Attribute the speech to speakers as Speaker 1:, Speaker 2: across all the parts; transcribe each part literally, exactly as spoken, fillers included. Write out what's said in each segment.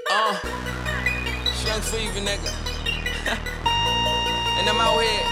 Speaker 1: Uh, Young Fever, nigga. And I'm out here.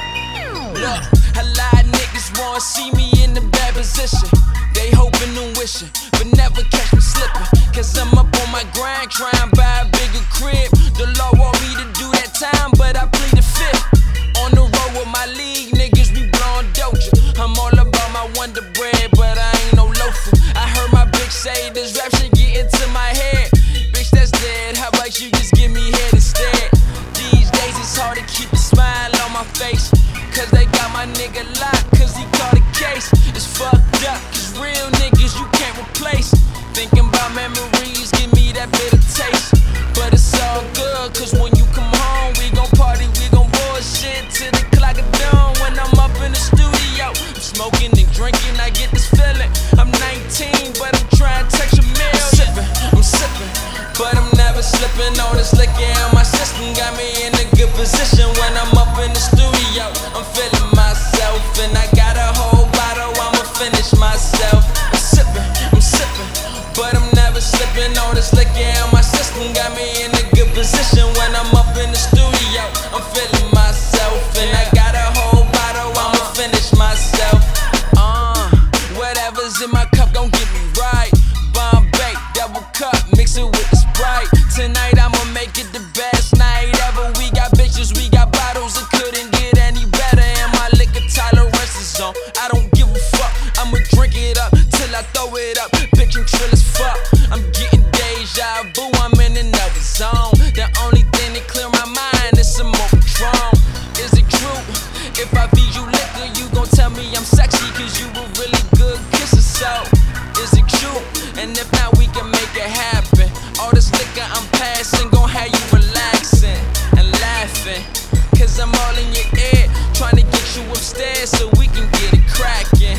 Speaker 1: Look, a lot of niggas wanna see me in the bad position. They hoping and wishing, but never catch me slipping. Cause I'm up on my grind, trying to buy a bigger crib. The law want me to do that time, but I plead the fifth. On the road with my league, niggas, we blowin' doja. I'm all about my Wonder Bread, but I ain't no loafer. I heard my bitch say this rap shit get into my head. Bitch, that's dead, how about you just give me head instead? These days it's hard to keep a smile on my face, cause they got my nigga locked, cause he caught a case. It's fucked up, cause real niggas you can't replace. Thinking about memories, give me that bitter taste. But it's all good, cause when you come home, we gon' party, we gon' bullshit till the clock of dawn. When I'm up in the studio, I'm smoking and drinking, I get this feeling. I'm nineteen, but I'm trying to touch a million. I'm sipping, I'm sipping, but I'm never slipping. All this liquor in my system got me in a good position. When I'm up in the studio, I'm feeling myself, and I got a whole bottle, I'ma finish myself. I'm sipping, I'm sipping, but I'm never slipping. All this liquor in my system got me in a good position. When I'm up in the studio, I'm feeling myself, and I got a whole bottle, I'ma finish myself. Uh, whatever's in my cup gon' get me right. Bombay, double cup, mix it with the Sprite. Tonight I'ma make it the best night ever. We got bitches, we got bottles, it couldn't get any better. And my liquor tolerance is on, I don't give a fuck. I'ma drink it up till I throw it up. Bitch, I'm trill as fuck, I'm getting deja vu, I'm in another zone. The only thing that clear my mind is some more Patron. Is it true? If I feed you liquor, you gon' tell me I'm sexy, cause you a really good kisser. So, is it true? And if not, we can make it happen. All this liquor I'm passing gon' have you relaxing and laughing, cause I'm all in your ear, trying to get you upstairs so we can get it cracking.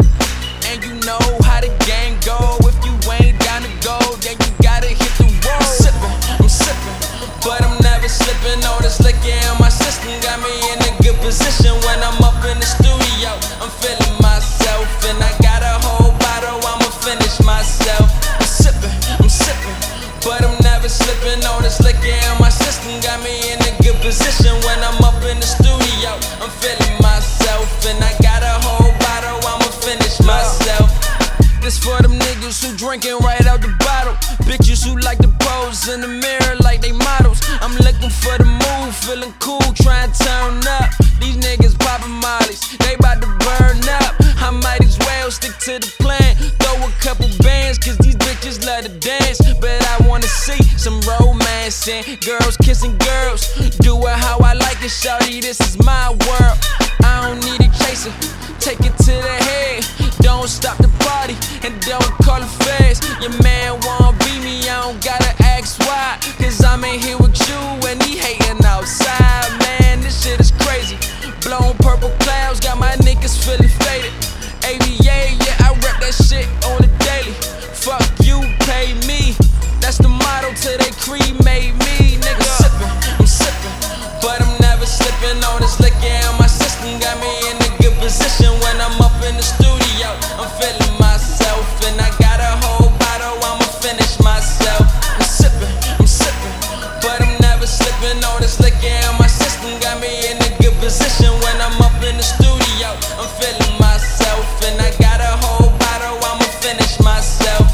Speaker 1: And you know how the game go. If you ain't down to go, then you gotta hit the road. I'm sipping, I'm sipping, but I'm never slipping. All this liquor in my system got me in a good position. When I'm up in the studio, I'm feeling myself, and I got a whole bottle, I'ma finish myself. I'm sipping, I'm sipping, but I'm never slipping. All this liquor in my system got me in a good position. When I'm up in the studio, I'm feeling myself, and I got a whole bottle, I'ma finish myself. This for them niggas who drinking right out the bottle, bitches who like to pose in the mirror like they models. I'm looking for the move, feeling cool, trying to turn up. These niggas popping mollies, they bout to burn up. I might as well stick to the plan, throw a couple bands, cause these bitches love to dance. But I wanna see some romance and girls kissing girls. Do it how I like it, shawty, this is my world. I don't need a chaser, take it to the head. Don't stop the party and don't call the feds. Your man won't beat me, I don't gotta ask why, cause I'm in here with you and he hating outside. Man, this shit is crazy. Blowing purple clouds, got my niggas feeling faded. A B A, yeah, I rep that shit on the daily. Fuck you, pay me. That's the motto till they cremate me, nigga. I'm sipping, I'm sipping, but I'm never slipping. All this liquor in my system got me in a good position. When I'm up in the studio, I'm feeling myself, and I got a whole bottle, I'ma finish myself. I'm sipping, I'm sipping, but I'm never slipping. All this liquor in my system got me in a good position. When I'm up in the studio, I'm feeling myself, and I got a whole bottle, I'ma finish myself.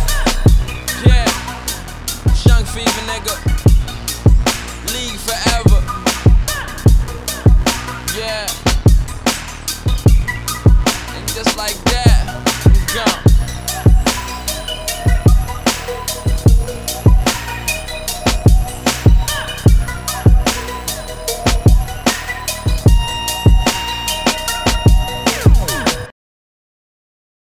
Speaker 1: Yeah, Young Fever, nigga. League forever. Yeah. And just like that, I'm gone.